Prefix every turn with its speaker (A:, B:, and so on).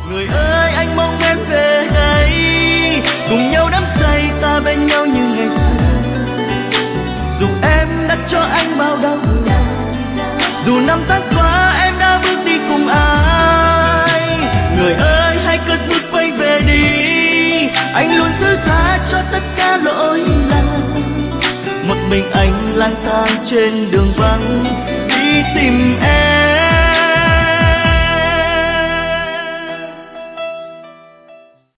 A: Người ơi anh mong em về đây, cùng nhau đắm say ta bên nhau như ngày xưa. Dù em đã cho anh bao đau buồn, dù năm tháng qua em đã bước đi cùng ai. Người ơi hãy cất bước quay về đi, anh luôn thứ tha cho tất cả lỗi lầm. Một mình anh lang thang trên đường vắng đi tìm em.